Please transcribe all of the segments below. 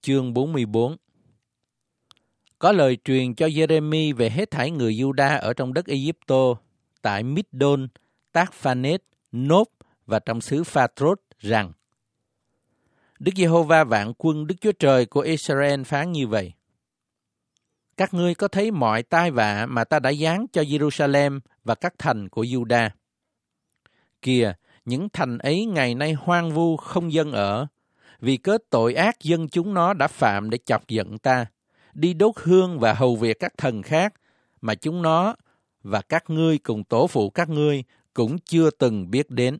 chương 44. Có lời truyền cho Giê-rê-mi về hết thảy người Giu-đa ở trong đất Ai-cập-tô, tại Mít-đôn, Tác-pha-nết, Nốt và trong xứ Pha-trốt rằng: Đức Giê-hô-va vạn quân, Đức Chúa Trời của Israel phán như vậy: Các ngươi có thấy mọi tai vạ mà ta đã giáng cho Giê-ru-sa-lem và các thành của Giu-đa? Kìa, những thành ấy ngày nay hoang vu không dân ở, vì cớ tội ác dân chúng nó đã phạm để chọc giận ta, đi đốt hương và hầu việc các thần khác mà chúng nó và các ngươi cùng tổ phụ các ngươi cũng chưa từng biết đến.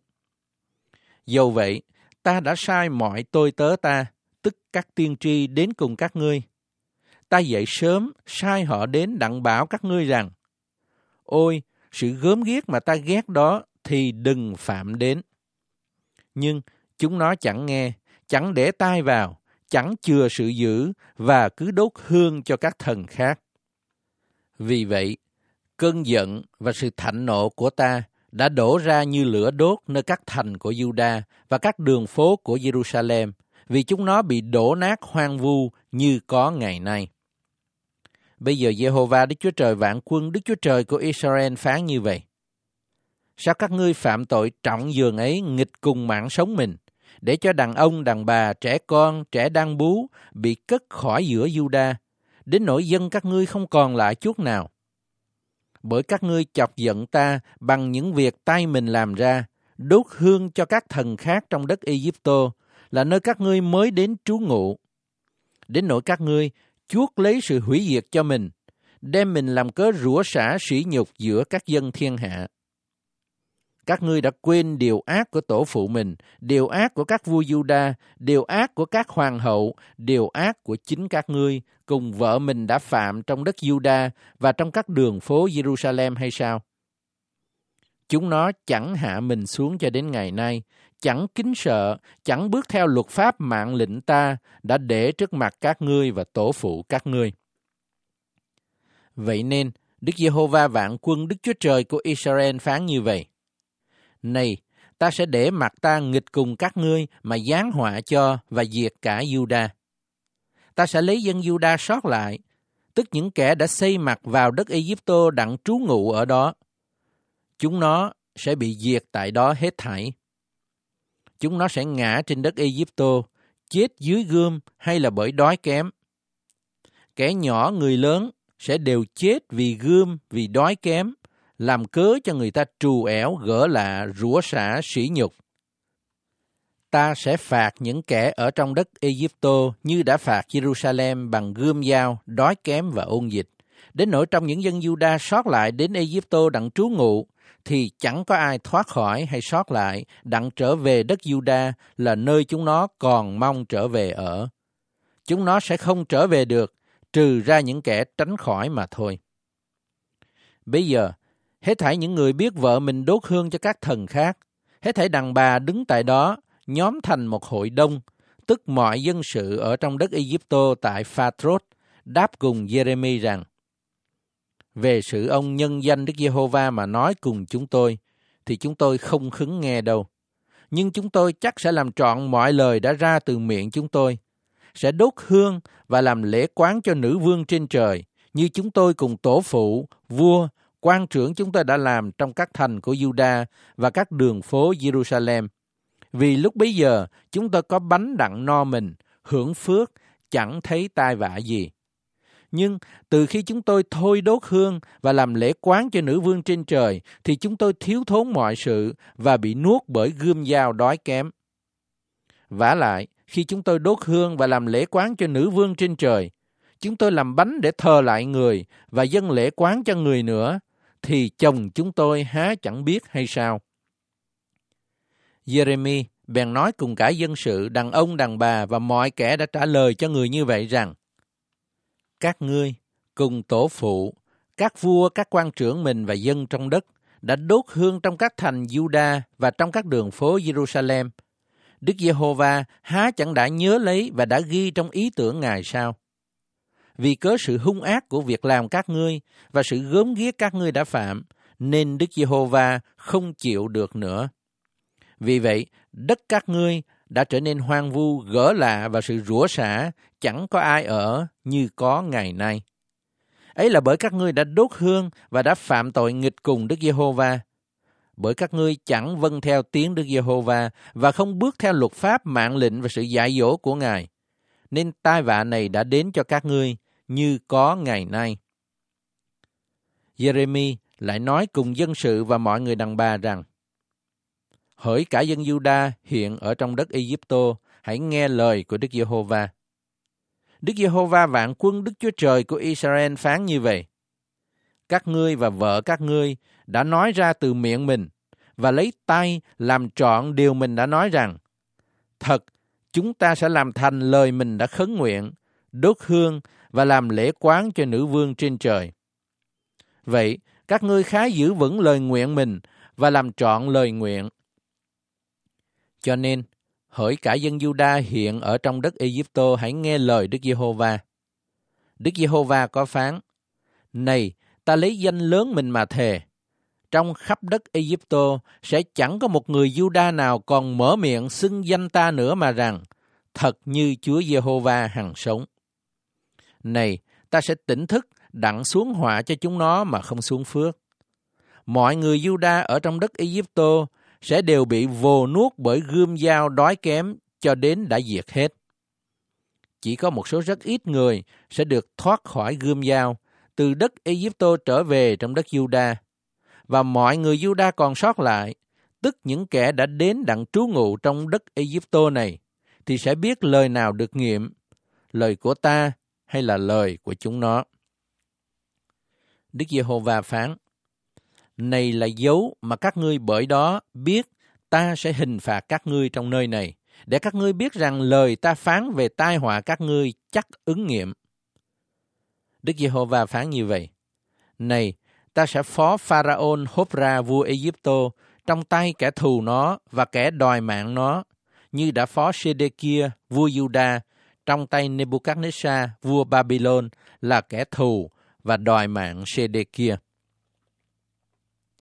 Dầu vậy, ta đã sai mọi tôi tớ ta, tức các tiên tri đến cùng các ngươi. Ta dậy sớm, sai họ đến đặng bảo các ngươi rằng: Ôi, sự gớm ghiếc mà ta ghét đó thì đừng phạm đến. Nhưng chúng nó chẳng nghe, chẳng để tai vào, chẳng chừa sự dữ và cứ đốt hương cho các thần khác. Vì vậy, cơn giận và sự thạnh nộ của ta đã đổ ra như lửa đốt nơi các thành của Giu-đa và các đường phố của Giê-ru-sa-lem, vì chúng nó bị đổ nát hoang vu như có ngày nay. Bây giờ Giê-hô-va Đức Chúa Trời vạn quân, Đức Chúa Trời của Israel phán như vậy: Sao các ngươi phạm tội trọng giường ấy nghịch cùng mạng sống mình, để cho đàn ông, đàn bà, trẻ con, trẻ đang bú bị cất khỏi giữa Giu-đa, đến nỗi dân các ngươi không còn lại chút nào? Bởi các ngươi chọc giận ta bằng những việc tay mình làm ra, đốt hương cho các thần khác trong đất Ai-cập-tô, là nơi các ngươi mới đến trú ngụ. Đến nỗi các ngươi chuốc lấy sự hủy diệt cho mình, đem mình làm cớ rủa xả sỉ nhục giữa các dân thiên hạ. Các ngươi đã quên điều ác của tổ phụ mình, điều ác của các vua Giu-đa, điều ác của các hoàng hậu, điều ác của chính các ngươi, cùng vợ mình đã phạm trong đất Giu-đa và trong các đường phố Giê-ru-sa-lem hay sao? Chúng nó chẳng hạ mình xuống cho đến ngày nay, chẳng kính sợ, chẳng bước theo luật pháp mạng lệnh ta đã để trước mặt các ngươi và tổ phụ các ngươi. Vậy nên, Đức Giê-hô-va vạn quân, Đức Chúa Trời của Israel phán như vậy: Này, ta sẽ để mặt ta nghịch cùng các ngươi mà giáng họa cho và diệt cả Giu-đa. Ta sẽ lấy dân Giu-đa sót lại, tức những kẻ đã xây mặt vào đất Ai-cập-tô đặng trú ngụ ở đó. Chúng nó sẽ bị diệt tại đó hết thảy. Chúng nó sẽ ngã trên đất Ai-cập-tô, chết dưới gươm hay là bởi đói kém. Kẻ nhỏ người lớn sẽ đều chết vì gươm, vì đói kém, làm cớ cho người ta trù ẻo, gỡ lạ, rủa xả, sỉ nhục. Ta sẽ phạt những kẻ ở trong đất Ai-cập-tô như đã phạt Giê-ru-sa-lem bằng gươm dao, đói kém và ôn dịch. Đến nỗi trong những dân Giu-đa sót lại đến Ai-cập-tô đặng trú ngụ, thì chẳng có ai thoát khỏi hay sót lại đặng trở về đất Giu-đa là nơi chúng nó còn mong trở về ở. Chúng nó sẽ không trở về được, trừ ra những kẻ tránh khỏi mà thôi. Bây giờ, hết thảy những người biết vợ mình đốt hương cho các thần khác, hết thảy đàn bà đứng tại đó, nhóm thành một hội đông, tức mọi dân sự ở trong đất Ai-cập-tô tại Pha-trốt, đáp cùng Giê-rê-mi rằng: Về sự ông nhân danh Đức Giê-hô-va mà nói cùng chúng tôi, thì chúng tôi không khứng nghe đâu. Nhưng chúng tôi chắc sẽ làm trọn mọi lời đã ra từ miệng chúng tôi, sẽ đốt hương và làm lễ quán cho nữ vương trên trời, như chúng tôi cùng tổ phụ, vua, quan trưởng chúng tôi đã làm trong các thành của Giu-đa và các đường phố Giê-ru-sa-lem. Vì lúc bấy giờ chúng tôi có bánh đặng no mình, hưởng phước, chẳng thấy tai vạ gì. Nhưng từ khi chúng tôi thôi đốt hương và làm lễ quán cho nữ vương trên trời, thì chúng tôi thiếu thốn mọi sự và bị nuốt bởi gươm dao đói kém. Vả lại, khi chúng tôi đốt hương và làm lễ quán cho nữ vương trên trời, chúng tôi làm bánh để thờ lại người và dâng lễ quán cho người nữa, thì chồng chúng tôi há chẳng biết hay sao? Giê-rê-mi bèn nói cùng cả dân sự, đàn ông, đàn bà và mọi kẻ đã trả lời cho người như vậy rằng: Các ngươi cùng tổ phụ, các vua, các quan trưởng mình và dân trong đất đã đốt hương trong các thành Giu-đa và trong các đường phố Giê-ru-sa-lem. Đức Giê-hô-va há chẳng đã nhớ lấy và đã ghi trong ý tưởng Ngài sao? Vì cớ sự hung ác của việc làm các ngươi và sự gớm ghiếc các ngươi đã phạm, nên Đức Giê-hô-va không chịu được nữa. Vì vậy, đất các ngươi đã trở nên hoang vu, gỡ lạ và sự rủa xả, chẳng có ai ở như có ngày nay. Ấy là bởi các ngươi đã đốt hương và đã phạm tội nghịch cùng Đức Giê-hô-va. Bởi các ngươi chẳng vâng theo tiếng Đức Giê-hô-va và không bước theo luật pháp, mạng lệnh và sự dạy dỗ của Ngài, nên tai vạ này đã đến cho các ngươi như có ngày nay. Giê-rê-mi lại nói cùng dân sự và mọi người đàn bà rằng: Hỡi cả dân Giu-đa hiện ở trong đất Ai-cập-tô, hãy nghe lời của Đức Giê-hô-va. Đức Giê-hô-va vạn quân Đức Chúa Trời của Israel phán như vậy: Các ngươi và vợ các ngươi đã nói ra từ miệng mình và lấy tay làm trọn điều mình đã nói rằng: Thật, chúng ta sẽ làm thành lời mình đã khấn nguyện, đốt hương và làm lễ quán cho nữ vương trên trời. Vậy, các ngươi khá giữ vững lời nguyện mình và làm trọn lời nguyện. Cho nên, hỡi cả dân Giu-đa hiện ở trong đất Ai-cập-tô, hãy nghe lời Đức Giê-hô-va. Đức Giê-hô-va có phán: Này, ta lấy danh lớn mình mà thề, trong khắp đất Ai-cập-tô sẽ chẳng có một người Giu-đa nào còn mở miệng xưng danh ta nữa mà rằng: Thật như Chúa Giê-hô-va hằng sống. Này, ta sẽ tỉnh thức đặng xuống họa cho chúng nó mà không xuống phước. Mọi người Giu-đa ở trong đất Ai-cập-tô sẽ đều bị vồ nuốt bởi gươm dao đói kém cho đến đã diệt hết. Chỉ có một số rất ít người sẽ được thoát khỏi gươm dao từ đất Ai-cập-tô trở về trong đất Giu-đa, và mọi người Giu-đa còn sót lại, tức những kẻ đã đến đặng trú ngụ trong đất Ai-cập-tô này, thì sẽ biết lời nào được nghiệm, lời của ta hay là lời của chúng nó. Đức Giê-hô-va phán: Này là dấu mà các ngươi bởi đó biết ta sẽ hình phạt các ngươi trong nơi này, để các ngươi biết rằng lời ta phán về tai họa các ngươi chắc ứng nghiệm. Đức Giê-hô-va phán như vậy: Này, ta sẽ phó Pharaon Hốp-ra vua Ai-cập-tô trong tay kẻ thù nó và kẻ đòi mạng nó, như đã phó Sê-đê-kia vua Giu-đa trong tay Nê-bu-cát-nê-sa vua Ba-bi-lôn là kẻ thù và đòi mạng Sê-đê-kia.